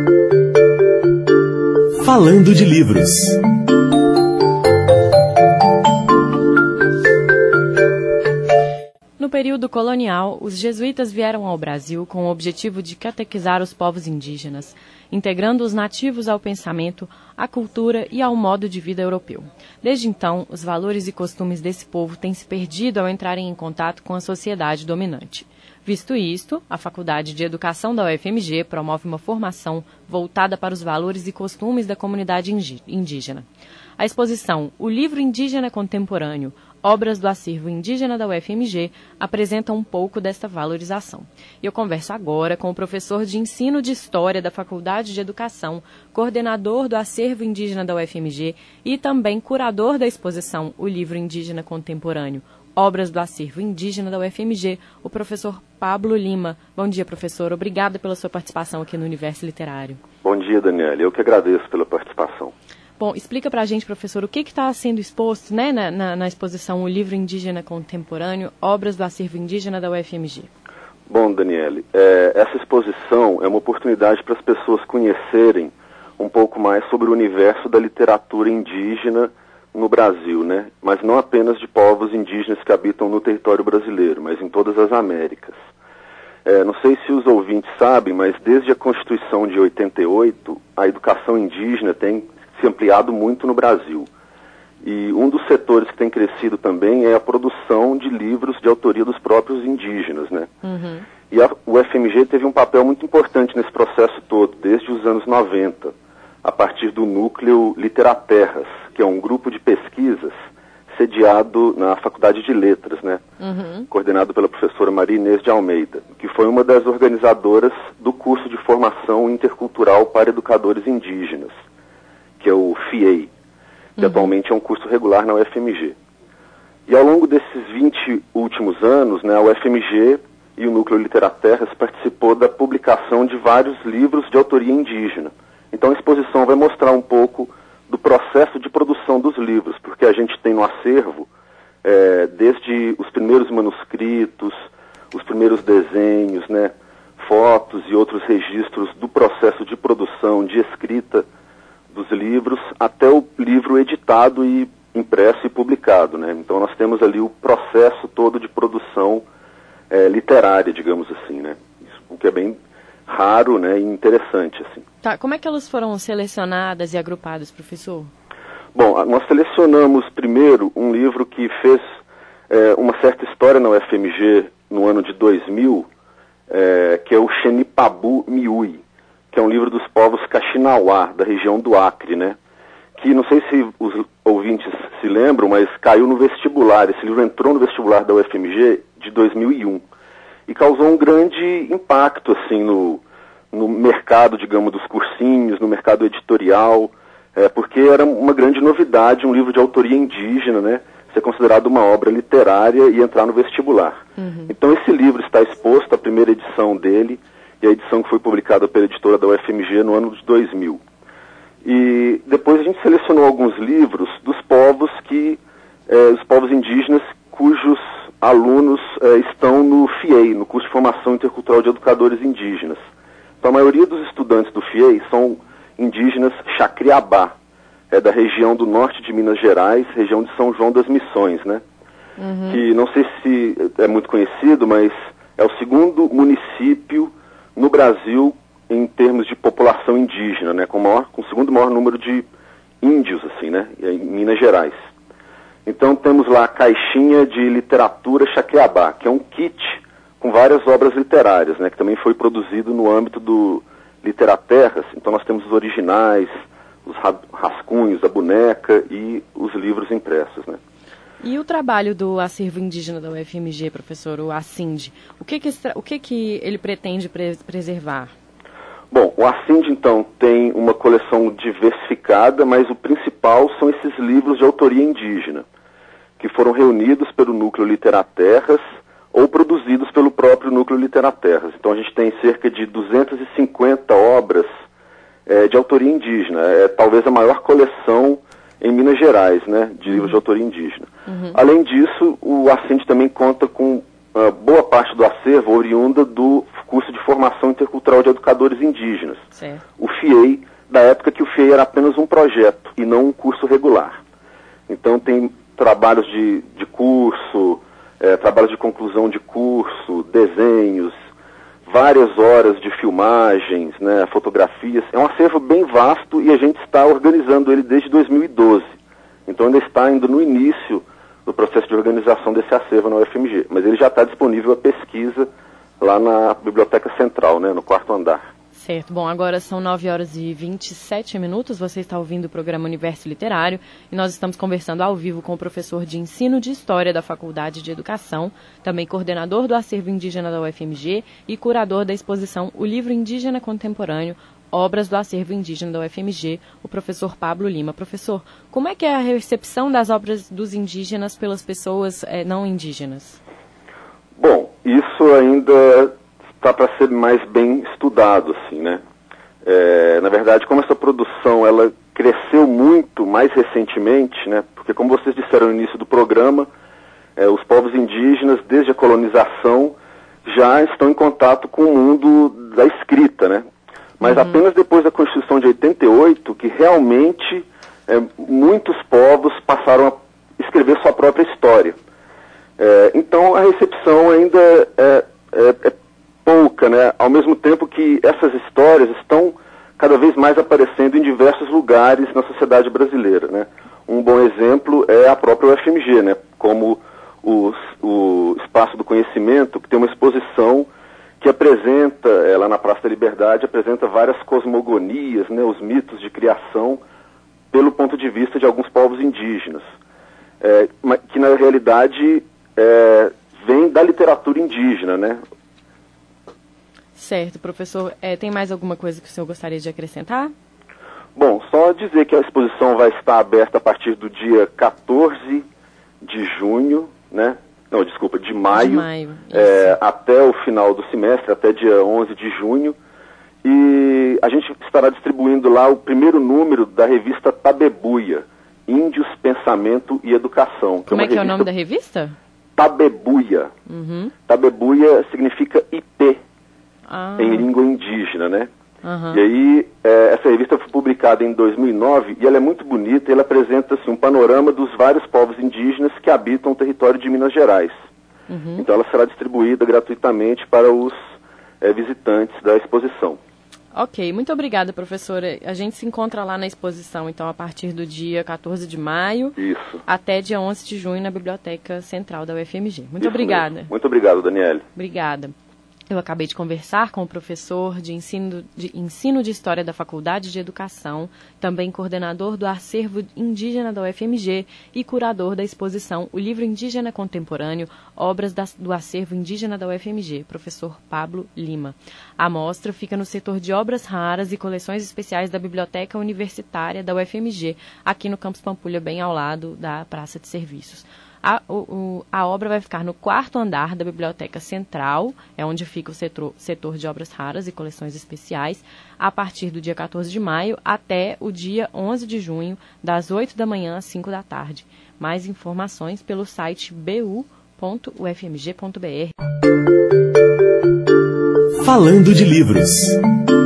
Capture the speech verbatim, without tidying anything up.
Falando de livros. No período colonial, os jesuítas vieram ao Brasil com o objetivo de catequizar os povos indígenas, integrando os nativos ao pensamento, à cultura e ao modo de vida europeu. Desde então, os valores e costumes desse povo têm se perdido ao entrarem em contato com a sociedade dominante. Visto isto, a Faculdade de Educação da U F M G promove uma formação voltada para os valores e costumes da comunidade indígena. A exposição O Livro Indígena Contemporâneo, Obras do Acervo Indígena da U F M G, apresenta um pouco desta valorização. E eu converso agora com o professor de Ensino de História da Faculdade de Educação, coordenador do Acervo Indígena da U F M G e também curador da exposição O Livro Indígena Contemporâneo, Obras do Acervo Indígena da U F M G, o professor Pablo Lima. Bom dia, professor. Obrigada pela sua participação aqui no Universo Literário. Bom dia, Daniela. Eu que agradeço pela participação. Bom, explica pra gente, professor, o que está sendo exposto, né, na, na, na exposição O Livro Indígena Contemporâneo, Obras do Acervo Indígena da U F M G. Bom, Daniele, é, essa exposição é uma oportunidade para as pessoas conhecerem um pouco mais sobre o universo da literatura indígena no Brasil, né? Mas não apenas de povos indígenas que habitam no território brasileiro, mas em todas as Américas. É, não sei se os ouvintes sabem, mas desde a Constituição de oitenta e oito, a educação indígena tem se ampliado muito no Brasil. E um dos setores que tem crescido também é a produção de livros de autoria dos próprios indígenas, né? Uhum. E a U F M G teve um papel muito importante nesse processo todo, desde os anos noventa, a partir do núcleo Literaterras, que é um grupo de pesquisas sediado na Faculdade de Letras, né? Uhum. Coordenado pela professora Maria Inês de Almeida, que foi uma das organizadoras do curso de formação intercultural para educadores indígenas, que é o F I E I, que uhum. atualmente é um curso regular na U F M G. E ao longo desses vinte últimos anos, né, a U F M G e o Núcleo Literaterras participou da publicação de vários livros de autoria indígena. Então a exposição vai mostrar um pouco do processo de produção dos livros, porque a gente tem no acervo, é, desde os primeiros manuscritos, os primeiros desenhos, né, fotos e outros registros do processo de produção, de escrita dos livros, até o livro editado e impresso e publicado, né? Então nós temos ali o processo todo de produção é, literária, digamos assim, né? Isso, o que é bem raro, né, e interessante, assim. Tá, como é que elas foram selecionadas e agrupadas, professor? Bom, nós selecionamos primeiro um livro que fez é, uma certa história na U F M G no ano de dois mil, é, que é o Xenipabu Miúi, que é um livro dos povos Kaxinawá, da região do Acre, né? Que não sei se os ouvintes se lembram, mas caiu no vestibular. Esse livro entrou no vestibular da U F M G de dois mil e um e causou um grande impacto, assim, no, no mercado, digamos, dos cursinhos, no mercado editorial, é, porque era uma grande novidade, um livro de autoria indígena, né? Ser considerado uma obra literária e entrar no vestibular. Uhum. Então esse livro está exposto, a primeira edição dele, e a edição que foi publicada pela editora da U F M G no ano de dois mil. E depois a gente selecionou alguns livros dos povos que, eh, os povos indígenas cujos alunos eh, estão no F I E I, no curso de formação intercultural de educadores indígenas. Então a maioria dos estudantes do F I E I são indígenas Xacriabá, é da região do norte de Minas Gerais, região de São João das Missões, né? Uhum. Que não sei se é muito conhecido, mas é o segundo município no Brasil em termos de população indígena, né, com, maior, com o segundo maior número de índios, assim, né, em Minas Gerais. Então temos lá a caixinha de literatura Xacriabá, que é um kit com várias obras literárias, né, que também foi produzido no âmbito do Literaterras. Então nós temos os originais, os rascunhos, a boneca e os livros impressos, né. E o trabalho do Acervo Indígena da U F M G, professor, o ACIND, o que que, o que, que ele pretende pre- preservar? Bom, o ACIND, então, tem uma coleção diversificada, mas o principal são esses livros de autoria indígena, que foram reunidos pelo Núcleo Literaterras ou produzidos pelo próprio Núcleo Literaterras. Então a gente tem cerca de duzentas e cinquenta obras é, de autoria indígena, é talvez a maior coleção em Minas Gerais, né, de livros uhum. de autoria indígena. Uhum. Além disso, o ACIND também conta com uh, boa parte do acervo oriunda do curso de formação intercultural de educadores indígenas. Certo. O F I E I, da época que o F I E I era apenas um projeto e não um curso regular. Então tem trabalhos de, de curso, é, trabalhos de conclusão de curso, desenhos, várias horas de filmagens, né, fotografias. É um acervo bem vasto e a gente está organizando ele desde dois mil e doze. Então ainda está ainda no início do processo de organização desse acervo na U F M G. Mas ele já está disponível a pesquisa lá na Biblioteca Central, né, no quarto andar. Certo. Bom, agora são nove horas e vinte e sete minutos. Você está ouvindo o programa Universo Literário e nós estamos conversando ao vivo com o professor de Ensino de História da Faculdade de Educação, também coordenador do Acervo Indígena da U F M G e curador da exposição O Livro Indígena Contemporâneo, Obras do Acervo Indígena da U F M G, o professor Pablo Lima. Professor, como é que é a recepção das obras dos indígenas pelas pessoas eh, não indígenas? Bom, isso ainda está para ser mais bem estudado, assim, né? É, na verdade, como essa produção ela cresceu muito mais recentemente, né? Porque como vocês disseram no início do programa, é, os povos indígenas, desde a colonização, já estão em contato com o mundo da escrita, né? Mas uhum. apenas depois da Constituição de oitenta e oito que realmente é, muitos povos passaram a escrever sua própria história. É, então a recepção ainda é, é, é pouca, né? Ao mesmo tempo que essas histórias estão cada vez mais aparecendo em diversos lugares na sociedade brasileira, né? Um bom exemplo é a própria U F M G, né? Como o, o Espaço do Conhecimento, que tem uma exposição que apresenta, é, lá na Praça da Liberdade, apresenta várias cosmogonias, né? Os mitos de criação pelo ponto de vista de alguns povos indígenas, é, que na realidade é, vem da literatura indígena, né? Certo, professor. É, tem mais alguma coisa que o senhor gostaria de acrescentar? Bom, só dizer que a exposição vai estar aberta a partir do dia quatorze de junho, né? Não, desculpa, de maio, de maio é, até o final do semestre, até dia onze de junho. E a gente estará distribuindo lá o primeiro número da revista Tabebuia, Índios, Pensamento e Educação. Como é, é que é o nome da revista? Tabebuia. Uhum. Tabebuia significa ipê. Ah. Em língua indígena, né? Uhum. E aí, é, essa revista foi publicada em dois mil e nove e ela é muito bonita e ela apresenta assim, um panorama dos vários povos indígenas que habitam o território de Minas Gerais. Uhum. Então ela será distribuída gratuitamente para os é, visitantes da exposição. Ok, muito obrigada, professora. A gente se encontra lá na exposição, então, a partir do dia quatorze de maio Isso. até dia onze de junho na Biblioteca Central da U F M G. Muito Isso obrigada. Mesmo. Muito obrigado, Daniele. Obrigada. Eu acabei de conversar com o professor de ensino, de ensino de História da Faculdade de Educação, também coordenador do Acervo Indígena da U F M G e curador da exposição O Livro Indígena Contemporâneo, Obras da, do Acervo Indígena da U F M G, professor Pablo Lima. A mostra fica no setor de obras raras e coleções especiais da Biblioteca Universitária da U F M G, aqui no Campus Pampulha, bem ao lado da Praça de Serviços. A, o, a obra vai ficar no quarto andar da Biblioteca Central, é onde fica o setor, setor de obras raras e coleções especiais, a partir do dia quatorze de maio até o dia onze de junho, das oito da manhã às cinco da tarde. Mais informações pelo site b u ponto u f m g ponto b r. Falando de livros.